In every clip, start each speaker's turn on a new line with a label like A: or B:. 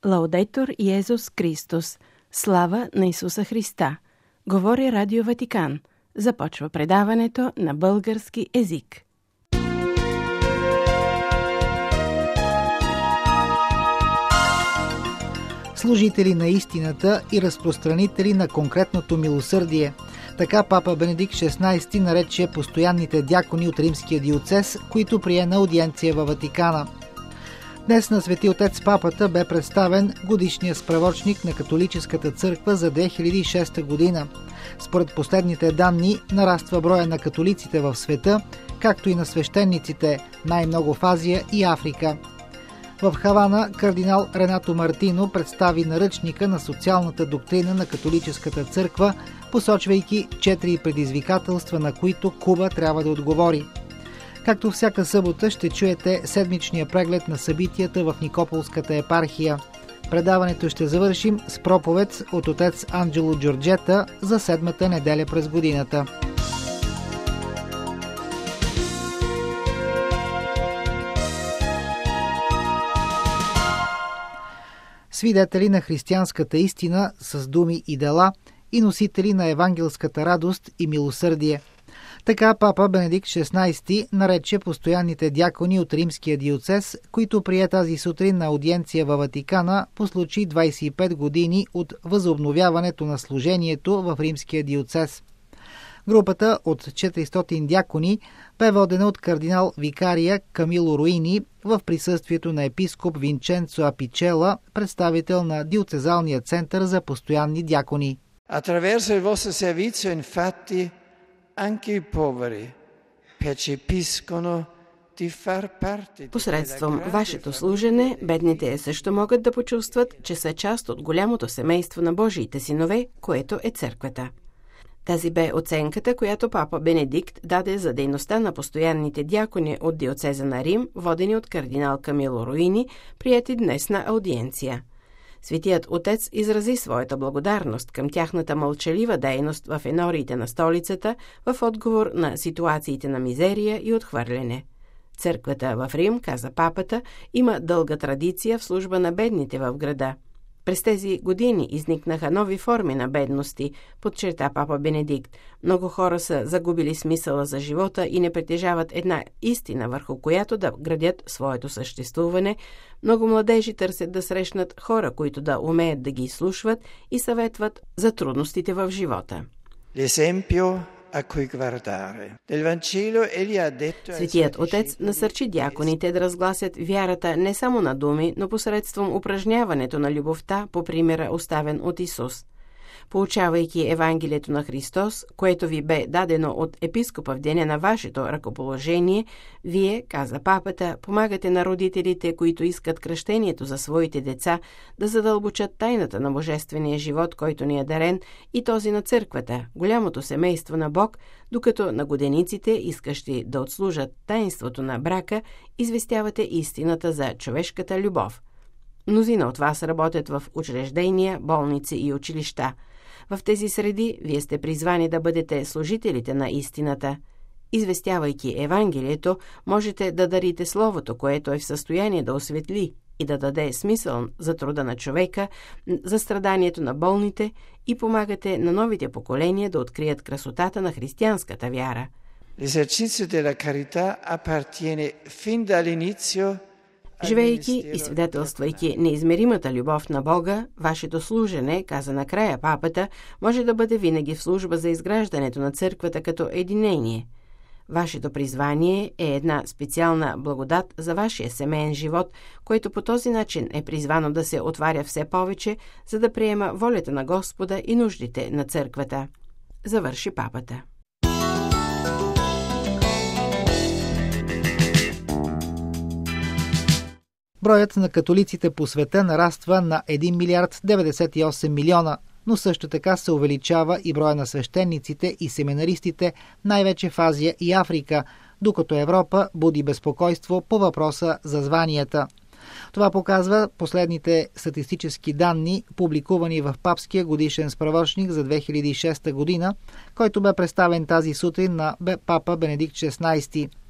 A: Лаудетур Йезус Христос. Слава на Исуса Христа. Говори Радио Ватикан. Започва предаването на български език.
B: Служители на истината и разпространители на конкретното милосърдие. Така папа Бенедикт XVI нарече постоянните дякони от римския диоцез, които прие на аудиенция във Ватикана. Днес на Свети Отец Папата бе представен годишния справочник на католическата църква за 2006 година. Според последните данни нараства броя на католиците в света, както и на свещениците, най-много в Азия и Африка. В Хавана кардинал Ренато Мартино представи наръчника на социалната доктрина на католическата църква, посочвайки 4 предизвикателства, на които Куба трябва да отговори. Както всяка събота ще чуете седмичния преглед на събитията в Никополската епархия. Предаването ще завършим с проповед от отец Анджело Джорджета за 7-та неделя през годината. Свидетели на християнската истина с думи и дела и носители на евангелската радост и милосърдие. Така папа Бенедикт XVI нарече постоянните дякони от римския диоцез, които прие тази сутрин на аудиенция във Ватикана по случай 25 години от възобновяването на служението в римския диоцез. Групата от 400 дякони бе водена от кардинал викария Камило Руини в присъствието на епископ Винченцо Апичела, представител на диоцезалния център за постоянни дякони.
C: Attraverso il vostro servizio, infatti, anche i poveri percepiscono di far parte.
A: Посредством вашето служене, бедните също могат да почувстват, че са част от голямото семейство на Божиите синове, което е църквата. Тази бе оценката, която папа Бенедикт даде за дейността на постоянните дякони от диоцеза на Рим, водени от кардинал Камило Руини, прияти днес на аудиенция. Светият Отец изрази своята благодарност към тяхната мълчалива дейност в енориите на столицата в отговор на ситуациите на мизерия и отхвърляне. Църквата в Рим, каза папата, има дълга традиция в служба на бедните в града. През тези години изникнаха нови форми на бедности, подчерта папа Бенедикт. Много хора са загубили смисъла за живота и не притежават една истина, върху която да градят своето съществуване. Много младежи търсят да срещнат хора, които да умеят да ги изслушват и съветват за трудностите в живота. Светият Отец насърчи дяконите да разгласят вярата не само на думи, но посредством упражняването на любовта по примера оставен от Исус. Получавайки Евангелието на Христос, което ви бе дадено от епископа в деня на вашето ръкоположение, вие, каза папата, помагате на родителите, които искат кръщението за своите деца, да задълбочат тайната на божествения живот, който ни е дарен, и този на църквата, голямото семейство на Бог, докато на годениците, искащи да отслужат таинството на брака, известявате истината за човешката любов. Мнозина от вас работят в учреждения, болници и училища. В тези среди вие сте призвани да бъдете служителите на истината. Известявайки Евангелието, можете да дарите Словото, което е в състояние да осветли и да даде смисъл за труда на човека, за страданието на болните и помагате на новите поколения да открият красотата на християнската вяра.
C: L'esercizio della carità appartiene fin dall'inizio.
A: Живеейки и свидетелствайки неизмеримата любов на Бога, вашето служене, каза накрая папата, може да бъде винаги в служба за изграждането на църквата като единение. Вашето призвание е една специална благодат за вашия семейен живот, който по този начин е призвано да се отваря все повече, за да приема волята на Господа и нуждите на църквата. Завърши папата.
B: Броят на католиците по света нараства на 1 милиард 98 милиона, но също така се увеличава и броя на свещениците и семинаристите, най-вече в Азия и Африка, докато Европа буди безпокойство по въпроса за званията. Това показва последните статистически данни, публикувани в папския годишен справочник за 2006 година, който бе представен тази сутрин на папа Бенедикт XVI.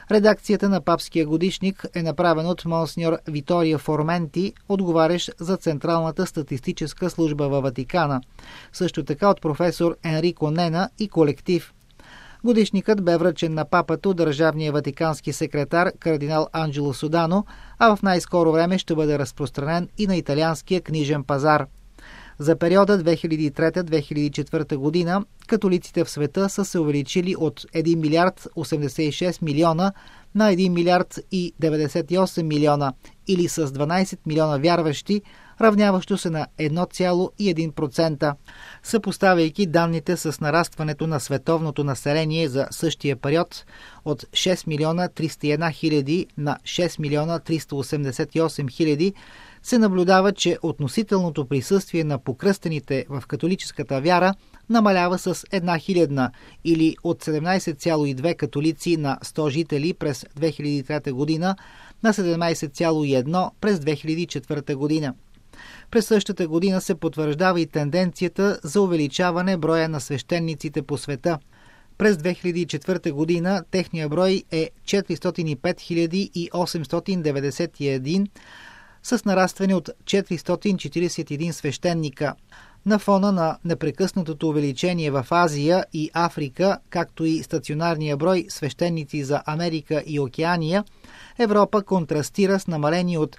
B: Редакцията на папския годишник е направена от монсеньор Виторио Форменти, отговарящ за Централната статистическа служба във Ватикана. Също така от професор Енрико Нена и колектив. Годишникът бе връчен на папата от държавния ватикански секретар кардинал Анджело Содано, а в най-скоро време ще бъде разпространен и на италианския книжен пазар. За периода 2003-2004 година католиците в света са се увеличили от 1 милиард 86 милиона на 1 милиард и 98 милиона или с 12 милиона вярващи, равняващо се на 1,1%. Съпоставяйки данните с нарастването на световното население за същия период от 6 милиона 301 хиляди на 6 милиона 388 хиляди, се наблюдава, че относителното присъствие на покръстените в католическата вяра намалява с 1 хилядна или от 17,2 католици на 100 жители през 2003 година на 17,1 през 2004 година. През същата година се потвърждава и тенденцията за увеличаване броя на свещениците по света. През 2004 година техния брой е 405 891 с нарастване от 441 свещеника. На фона на непрекъснатото увеличение в Азия и Африка, както и стационарния брой свещеници за Америка и Океания, Европа контрастира с намаление от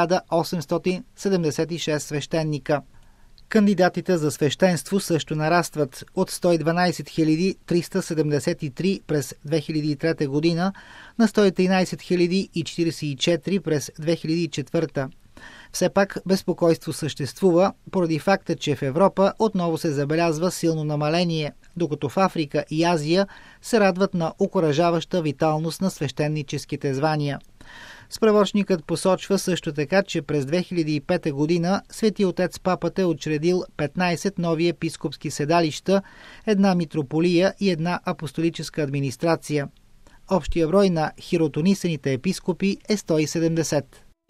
B: 1876 свещеника. Кандидатите за свещенство също нарастват от 112 373 през 2003 година на 113 044 през 2004. Все пак безпокойство съществува поради факта, че в Европа отново се забелязва силно намаление, докато в Африка и Азия се радват на окуражаваща виталност на свещеническите звания. Справочникът посочва също така, че през 2005 година Свети отец папата е учредил 15 нови епископски седалища, една митрополия и една апостолическа администрация. Общия брой на хиротонисените епископи е 170.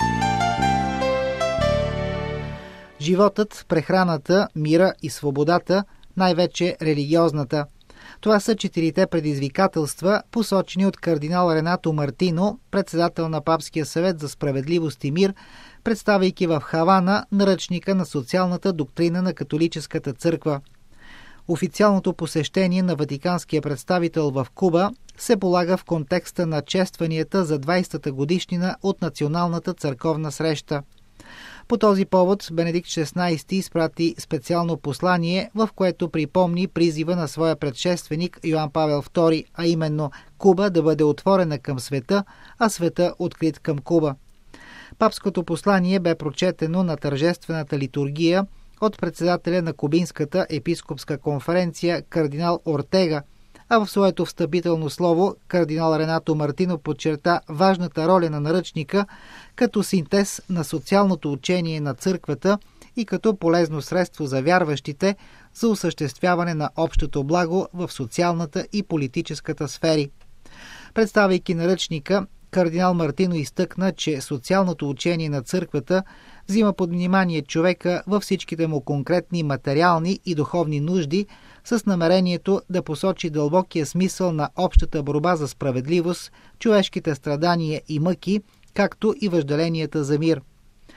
B: Животът, прехраната, мира и свободата, най-вече религиозната. Това са 4 предизвикателства, посочени от кардинал Ренато Мартино, председател на Папския съвет за справедливост и мир, представяйки в Хавана наръчника на социалната доктрина на католическата църква. Официалното посещение на ватиканския представител в Куба се полага в контекста на честванията за 20-та годишнина от националната църковна среща. По този повод Бенедикт XVI изпрати специално послание, в което припомни призива на своя предшественик Йоан Павел II, а именно Куба да бъде отворена към света, а света открит към Куба. Папското послание бе прочетено на тържествената литургия от председателя на Кубинската епископска конференция кардинал Ортега, а в своето встъпително слово кардинал Ренато Мартино подчерта важната роля на наръчника като синтез на социалното учение на църквата и като полезно средство за вярващите за осъществяване на общото благо в социалната и политическата сфери. Представяйки наръчника, кардинал Мартино изтъкна, че социалното учение на църквата взима под внимание човека във всичките му конкретни материални и духовни нужди с намерението да посочи дълбокия смисъл на общата борба за справедливост, човешките страдания и мъки, както и въжделенията за мир.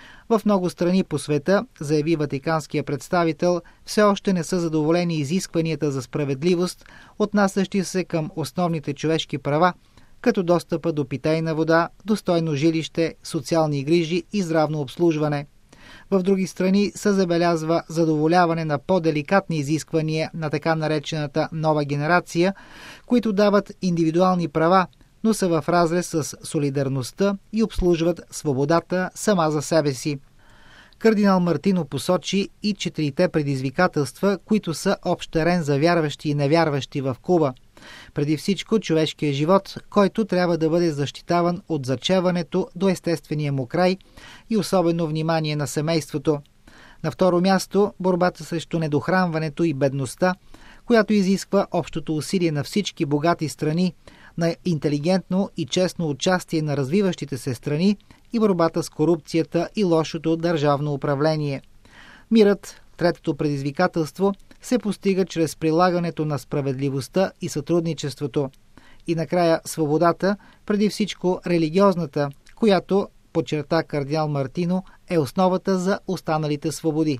B: В много страни по света, заяви ватиканския представител, все още не са задоволени изискванията за справедливост, отнасящи се към основните човешки права, като достъпа до питейна вода, достойно жилище, социални грижи и здравно обслужване. В други страни се забелязва задоволяване на по-деликатни изисквания на така наречената нова генерация, които дават индивидуални права, но са в разрез с солидарността и обслужват свободата сама за себе си. Кардинал Мартино посочи и 4 предизвикателства, които са общ терен за вярващи и невярващи в Куба. Преди всичко човешкият живот, който трябва да бъде защитаван от зачеването до естествения му край и особено внимание на семейството. На второ място, борбата срещу недохранването и бедността, която изисква общото усилие на всички богати страни, на интелигентно и честно участие на развиващите се страни и борбата с корупцията и лошото държавно управление. Мирът, третото предизвикателство, се постига чрез прилагането на справедливостта и сътрудничеството. И накрая свободата, преди всичко религиозната, която, подчерта кардинал Мартино, е основата за останалите свободи.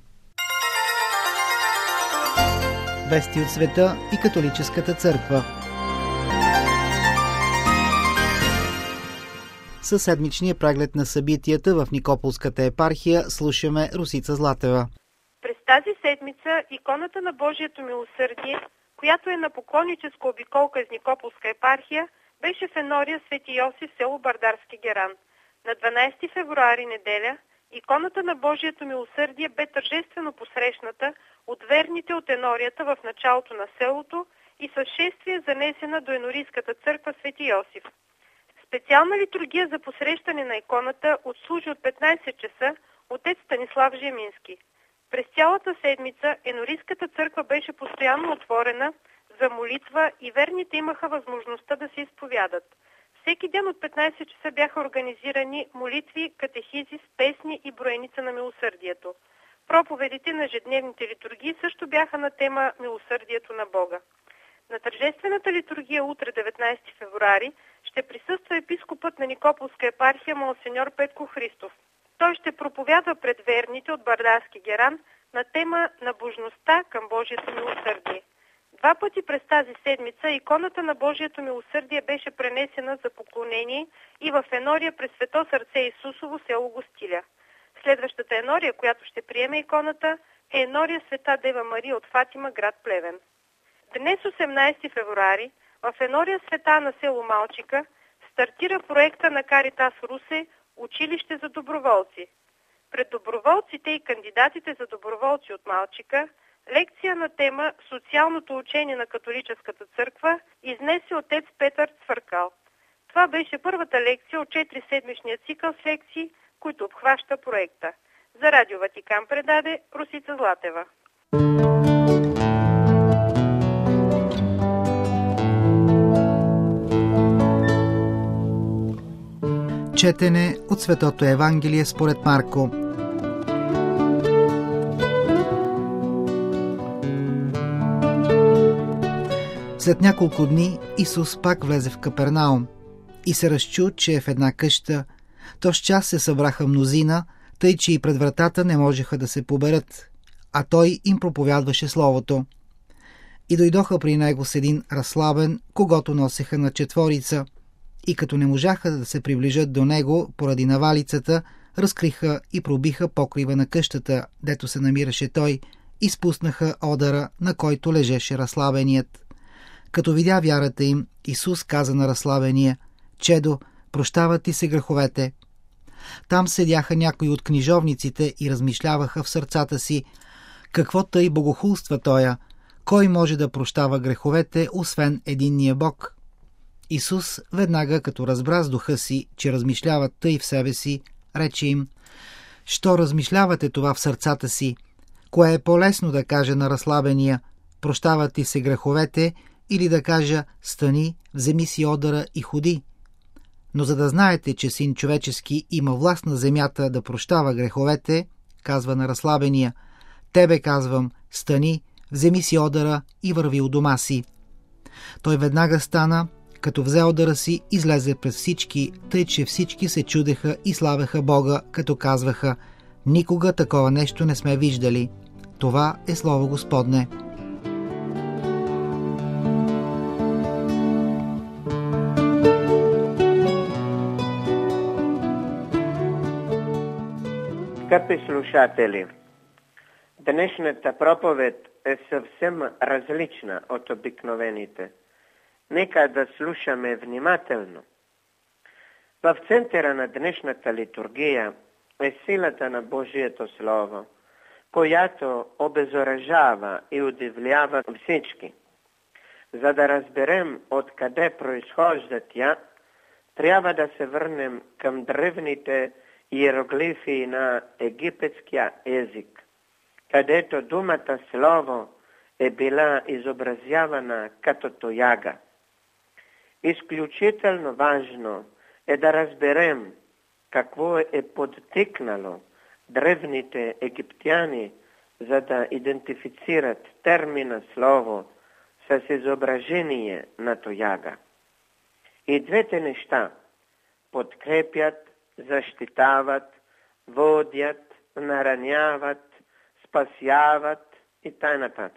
B: Вести от света и католическата църква. Със седмичния преглед на събитията в Никополската епархия слушаме Русица Златева.
D: През тази седмица иконата на Божието милосърдие, която е на поклонническа обиколка из Никополска епархия, беше в енория Свети Йосиф, село Бърдарски геран. На 12 февруари, неделя, иконата на Божието милосърдие бе тържествено посрещната от верните от енорията в началото на селото и със шествие занесена до енорийската църква Свети Йосиф. Специална литургия за посрещане на иконата отслужи от 15 часа отец Станислав Жемински. През цялата седмица енорийската църква беше постоянно отворена за молитва и верните имаха възможността да се изповядат. Всеки ден от 15 часа бяха организирани молитви, катехизи с песни и броеница на милосърдието. Проповедите на ежедневните литургии също бяха на тема милосърдието на Бога. На тържествената литургия утре, 19 февруари, ще присъства епископът на Никополска епархия монсеньор Петко Христов. Той ще проповядва пред верните от Бърдарски геран на тема набожността към Божието милосърдие. 2 пъти през тази седмица иконата на Божието милосърдие беше пренесена за поклонение и в енория през Свето сърце Исусово, село Гостиля. Следващата енория, която ще приеме иконата, е енория Света Дева Мария от Фатима, град Плевен. Днес, 18 февруари, в енория Света на село Малчика стартира проекта на Каритас Русе «Училище за доброволци». Пред доброволците и кандидатите за доброволци от Малчика лекция на тема «Социалното учение на католическата църква» изнесе отец Петър Цвъркал. Това беше първата лекция от 4-седмичния цикъл с лекции, които обхваща проекта. За Радио Ватикан предаде Русица Златева.
B: Четене от Светото Евангелие според Марко. След няколко дни Исус пак влезе в Капернаум и се разчу, че е в една къща. То с час се събраха мнозина, тъй че и пред вратата не можеха да се поберат, а той им проповядваше словото. И дойдоха при него с един разслабен, когото носеха на четворица, и като не можаха да се приближат до него поради навалицата, разкриха и пробиха покрива на къщата, дето се намираше той, и спуснаха одъра, на който лежеше разслабеният. Като видя вярата им, Исус каза на разслабения: «Чедо, прощават ти се греховете». Там седяха някои от книжовниците и размишляваха в сърцата си: какво тъй богохулства тоя? Кой може да прощава греховете, освен единния Бог? Исус, веднага като разбра с духа си, че размишляват тъй в себе си, рече им: «Що размишлявате това в сърцата си? Кое е по-лесно да каже на разслабения: прощават ти се греховете, или да кажа: стани, вземи си одъра и ходи? Но за да знаете, че Син човечески има власт на земята да прощава греховете, казва на разслабения: тебе казвам, стани, вземи си одъра и върви у дома си». Той веднага стана, като взе одъра си, излезе пред всички, тъй че всички се чудеха и славеха Бога, като казваха: никога такова нещо не сме виждали. Това е Слово Господне.
E: Скъпи слушатели, днешната проповед е съвсем различна от обикновените. Нека да слушаме внимателно. В центъра на днешната литургия е силата на Божието Слово, която обезоръжава и удивлява всички. За да разберем откъде произхожда тя, трябва да се върнем към древните иероглифи на египетския език, където думата Слово е била изобразявана като тояга. Изключително важно е да разберем какво е подтикнало древните египтяни, за да идентифицират термина Слово с изображение на тояга. И двете неща подкрепят, защитават, водят, нараняват, спасяват и т.н.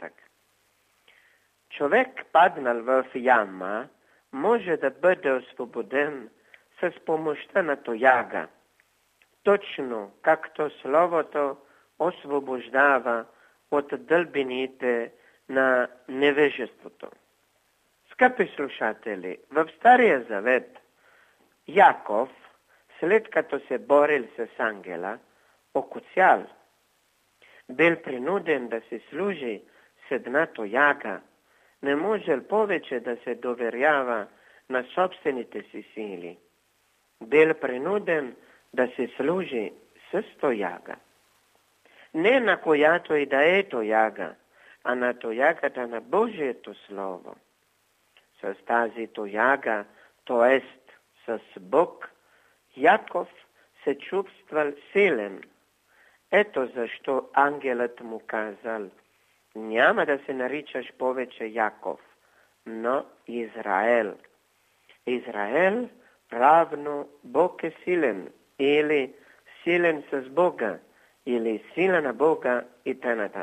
E: Човек паднал в яма може да бъде освободен с помощта на тояга, точно както Словото освобождава от дълбините на невежеството. Скъпи слушатели, в Стария Завет Яков, след като се борил с ангела, окоцял, бил принуден да се служи с една тояга, не можел повече да се доверява на собствените си сили. Бил принуден да се служи с тояга. Не на която и да е тояга, а на тоягата на Божието Слово. С тази тояга, т.е. с Бог, Яков се чувствал силен. Ето защо ангелът му казал: няма да се наричаш повече Яков, но Израел. Израел равно Бог е силен, или силен с Бога, или сила на Бога и т.н.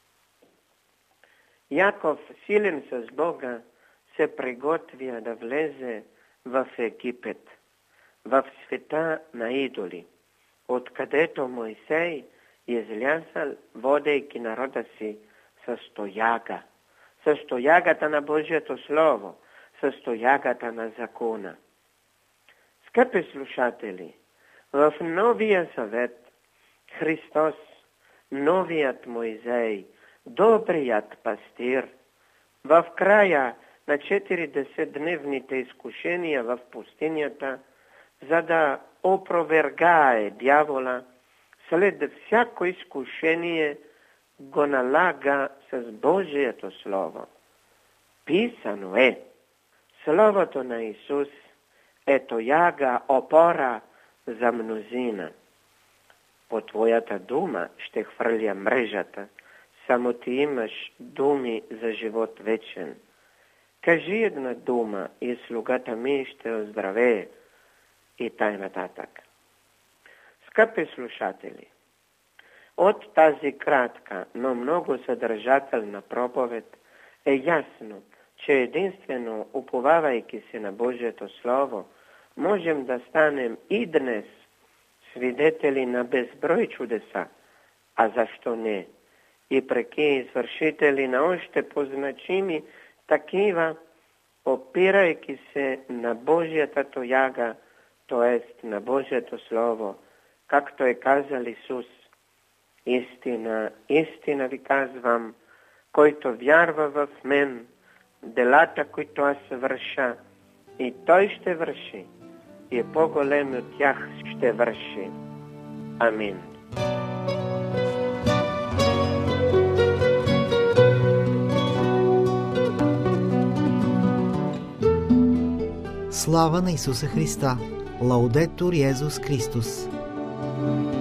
E: Яков, силен с Бога, се приготвя да влезе в Египет, в света на идоли, откъдето Мойсей излязал, водейки народа си с тояга, с тоягата на Божието Слово, с тоягата на закона. Скъпи слушатели, в Новия Завет Христос, новият Мойсей, добрият пастир, в края на 40-дневните изкушения в пустинята, за да опровергае дявола, след всяко изкушение го налага с Божието Слово. Писано е: Словото на Исус е тояга, опора за мнозина. По твоята дума ще хвърля мрежата, само ти имаш думи за живот вечен. Кажи една дума и слугата ми ще оздравее, и т.н. Скъпи слушатели, от тази кратка, но много съдържателна проповед е ясно, че единствено уповавайки се на Божието Слово, можем да станем и днес свидетели на безброй чудеса, а защо не, и преки извършители на още позначими такива, опирайки се на Божията тояга, т.е. на Божието Слово, както е казал Исус: истина, истина ви казвам, който вярва в мен, делата, които аз върша, и той ще върши, и по-големи от тях ще върши. Амин.
B: Слава на Исуса Христа! Лаудетур Йезус Христос!